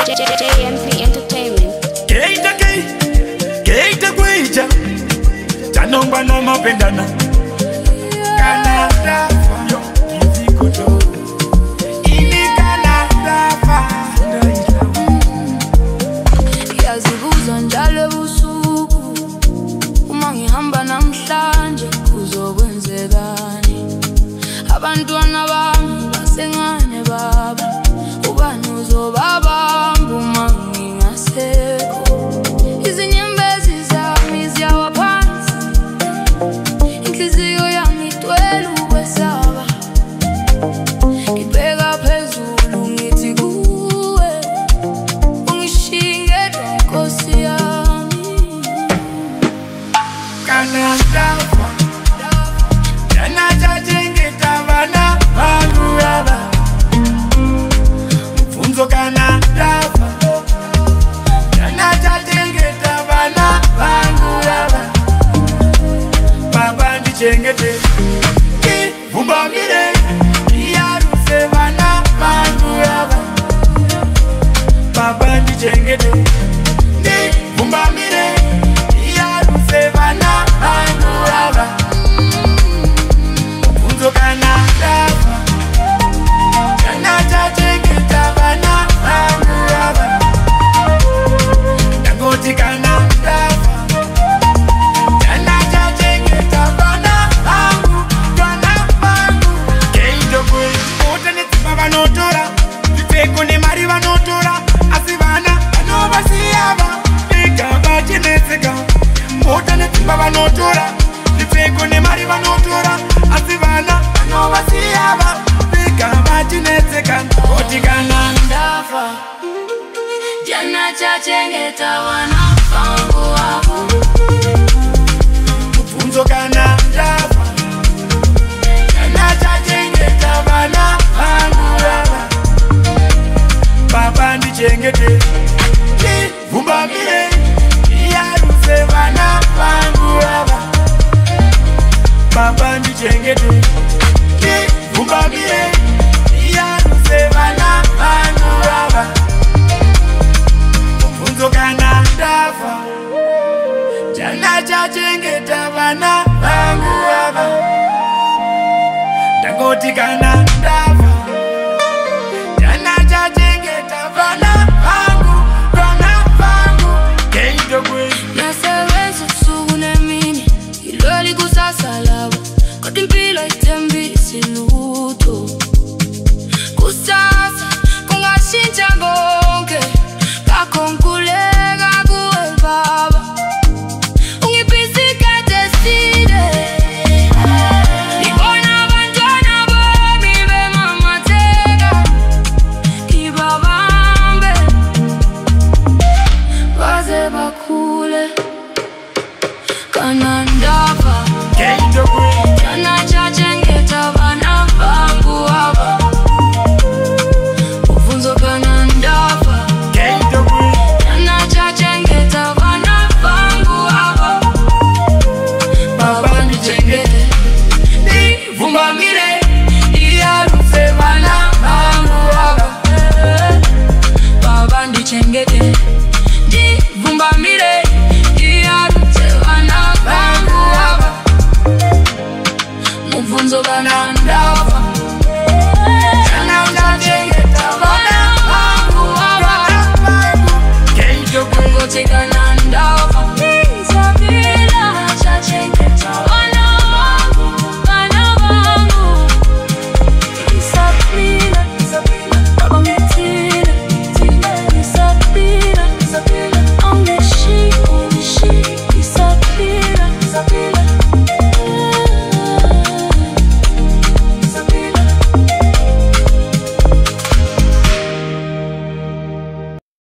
JMP Entertainment. Keita kuita Chanongwa na mapendana Canada yo kizikoto Ini Canada Yazibuza njalo busuku Uma ngihamba namhlanje kuzokwenzekani Abantwana bami basengane baba Ubani uzobabamba uma ngingasekho Izinyembezi zami ziyawa phansi Inhliziyo yami itwela ukwesaba Ngibheka phezulu ngithi kuwe Ungishinge Nkosi yami Canada Yana chachengeta vana vangu yaba Mfunzo Canada Yana chachengeta vana vangu yaba Baba ndichengete Vumbamire Yaruse vana vangu yaba Baba ndichengete Vumbamire Yaruse vana vangu yaba Mfunzo Canada Yana chachengeta vana vangu yaba Dangoti Canada Yana chachengeta vana vangu Keito kwe Mota netima vanotora Vipeko ne mari vanotora Asi vana vanova siyava Nikamba chinetseka Mota netima vanotora Vipeko ne mari vanotora Asi vana vanova siyava Nikamba chinetseka Oti Canada Jana chachengeta wana vangu wabu Mfunzo Canada Yana chachengeta vana vangu yaba Baba ndichengete Vumbamire Yaruse vana vangu yaba Baba ndichengete Vumbamire Yaruse vana vangu yaba Mfunzo Canada Jana chachengeta vana vangu yaba Dangoti Canada Jana chachengeta vana vangu Keito kwe Nasebenza usuku nemini Iloli kusasalaba Kodwa impilo ayithembisi lutho Kusasa kungashintsha konke Ngakho ngikhuleka kuwe baba Ungiphisa isikhathi eside Ngibona abantwana bami bemamatheka Ngibabambe baze bakhule Kanandaba Keito kwe Jana chachengeta vana vangu waba Mfunzo Kanandaba Keito kwe Jana chachengeta vana vangu waba Baba ndichengete Vumbamire Yaruse vana vangu waba Baba ndichengete